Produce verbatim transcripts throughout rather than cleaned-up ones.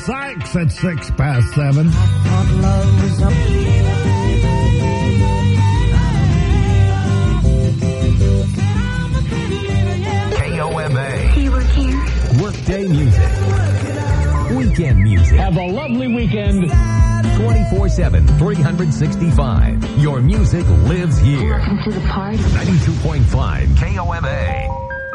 Sykes at six past seven. K O M A. Do you work here? Workday music. Weekend music. Have a lovely weekend. twenty-four seven, three sixty-five. Your music lives here. Welcome to the party. ninety-two point five K O M A.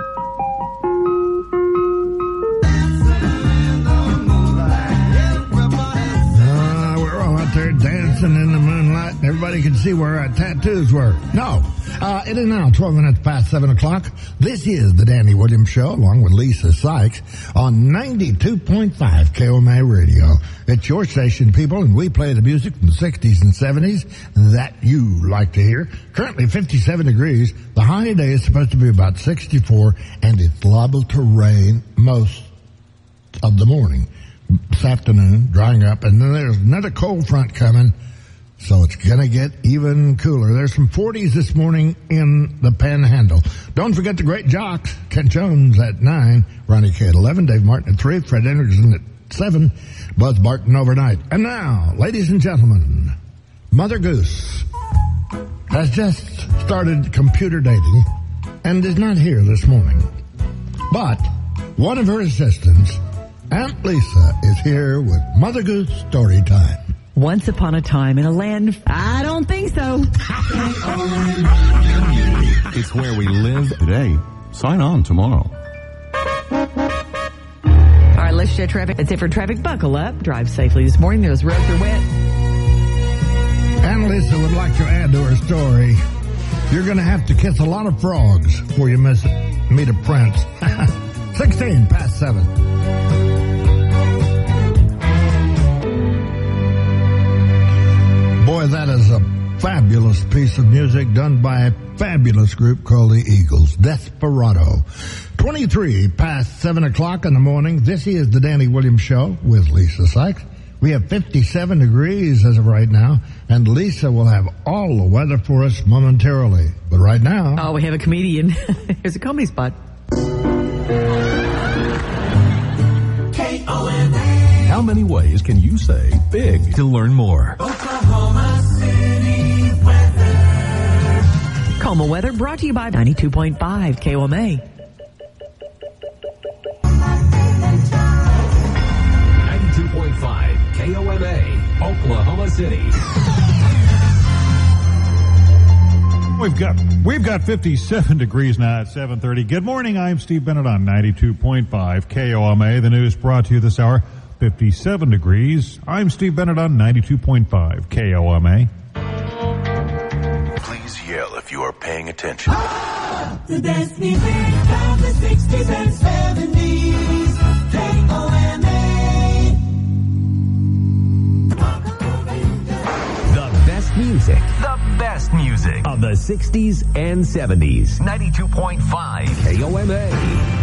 Uh, we're all out there dancing in the moonlight. Everybody can see where our tattoos were. No. Uh, it is now twelve minutes past seven o'clock. This is the Danny Williams Show, along with Lisa Sykes, on ninety-two point five K O M A Radio. It's your station, people, and we play the music from the sixties and seventies that you like to hear. Currently fifty-seven degrees. The high today is supposed to be about sixty-four, and it's liable to rain most of the morning. This afternoon, drying up, and then there's another cold front coming. So it's going to get even cooler. There's some forties this morning in the Panhandle. Don't forget the great jocks. Kent Jones at nine, Ronnie K at eleven, Dave Martin at three, Fred Anderson at seven, Buzz Barton overnight. And now, ladies and gentlemen, Mother Goose has just started computer dating and is not here this morning. But one of her assistants, Aunt Lisa, is here with Mother Goose Story Time. Once upon a time in a land, I don't think so. It's where we live today. Sign on tomorrow. All right, let's check traffic. That's it for traffic. Buckle up. Drive safely this morning. Those roads are wet. Aunt Lisa would like to add to her story. You're going to have to kiss a lot of frogs before you miss it. Meet a prince. sixteen past seven. Boy, that is a fabulous piece of music done by a fabulous group called the Eagles. Desperado. twenty-three past seven o'clock in the morning. This is the Danny Williams Show with Lisa Sykes. We have fifty-seven degrees as of right now, and Lisa will have all the weather for us momentarily. But right now... Oh, we have a comedian. Here's a comedy spot. K O M A. How many ways can you say big? To learn more. Oklahoma City weather. Coma weather brought to you by ninety-two point five K O M A. ninety-two point five K O M A, Oklahoma City. We've got we've got fifty-seven degrees now at seven thirty. Good morning, I'm Steve Bennett on ninety-two point five K O M A. The news brought to you this hour, fifty-seven degrees. I'm Steve Bennett on ninety-two point five K O M A. Please yell if you are paying attention. The best music of the sixties and seventies. K O M A. The best music. The best music of the sixties and seventies. ninety-two point five K O M A.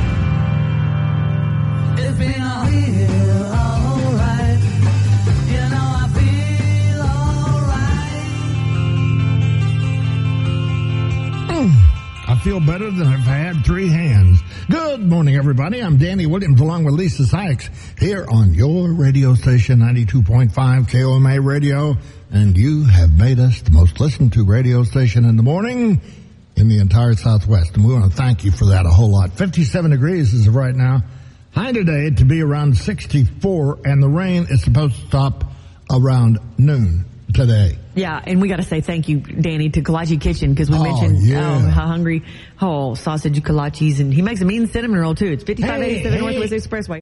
It's been a year, all right. You know I feel all right. I feel better than I've had three hands. Good morning, everybody. I'm Danny Williams along with Lisa Sykes here on your radio station, ninety-two point five K O M A Radio. And you have made us the most listened to radio station in the morning in the entire Southwest. And we want to thank you for that a whole lot. fifty-seven degrees as of right now. High today to be around sixty-four, and the rain is supposed to stop around noon today. Yeah, and we got to say thank you, Danny, to Kolache Kitchen, because we Oh, mentioned yeah. um, how hungry, oh, sausage kolaches, and he makes a mean cinnamon roll, too. It's fifty-five eighty-seven Hey, hey. Northwest Expressway.